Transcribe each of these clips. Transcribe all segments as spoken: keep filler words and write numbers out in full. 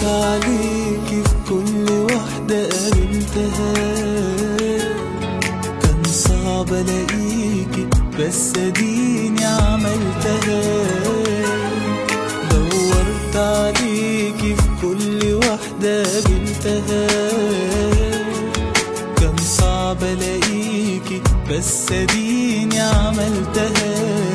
عليكي في كل واحدة قابلتها، كان صعب الاقيكي بس اديني عملتها. دورت عليكي في كل واحدة قابلتها، كان صعب الاقيكي بس اديني عملتها.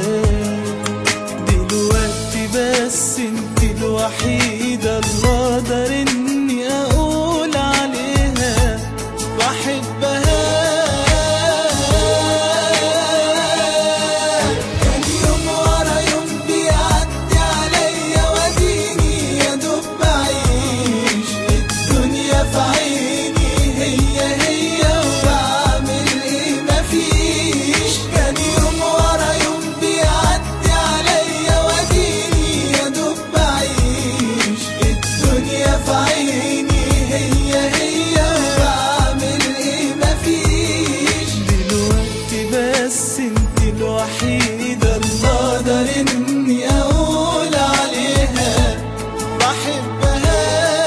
دلوقتي بس انت الوحيدة اللي اقدر اني اقول عليها بحبها. كان يوم ورا يوم بيعدي عليا واديني يا دوب بعيش الدنيا في عيني هي هي وبعمل ايه مفيش. كان يوم ورا يوم بيعدي عليا واديني يا دوب بعيش الدنيا في عيني هي هي وبعمل ايه مفيش. دلوقتي بس انت الوحيدة اللي اقدر اني اقول عليها بحبها.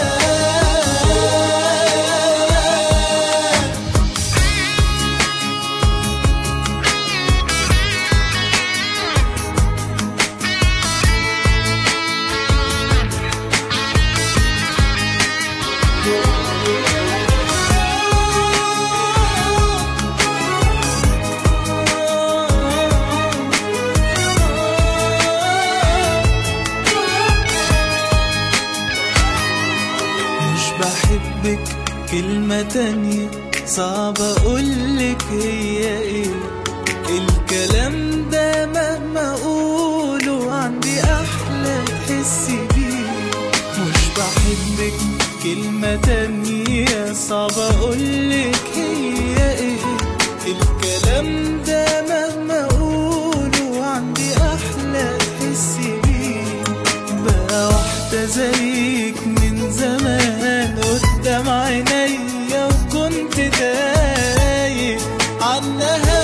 مش بحبك كلمة تانية صعب اقولك هي ايه. الكلام ده مهما اقوله عندي احلى تحسي بيه. مش بحبك كلمة تانية صعب اقولك هي ايه. الكلام ده مهما اقوله عندي احلى تحسي بيه. بقى واحدة زيك من زمان قدام عينيا وكنت تايه عنها.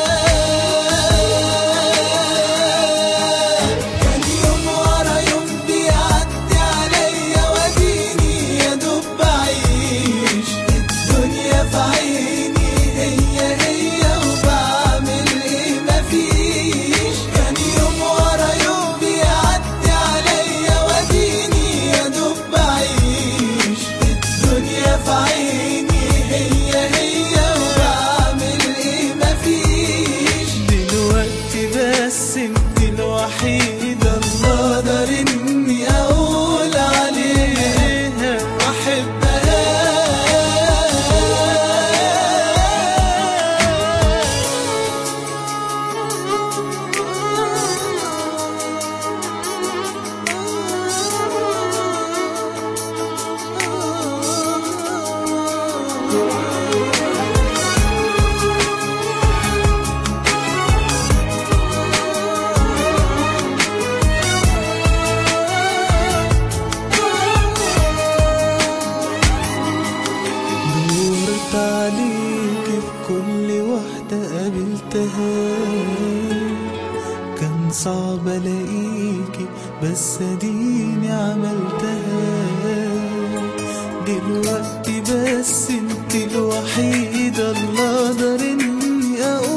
كان يوم ورا يوم بيعدي عليا واديني يا دوب بعيش الدنيا في عيني هي هي وبعمل ايه مفيش. كان يوم ورا يوم بيعدي عليا واديني يا دوب بعيش الدنيا في عيني هي هي وبعمل ايه مفيش. دلوقتي بس انت الوحيدة اللي اقدر اني اقول عليها بحبها. دورت عليكي في كل واحدة قابلتها، كان صعب الاقيكي بس اديني عملتها. دلوقتي بس انت الوحيدة اللي اقدر اني اقول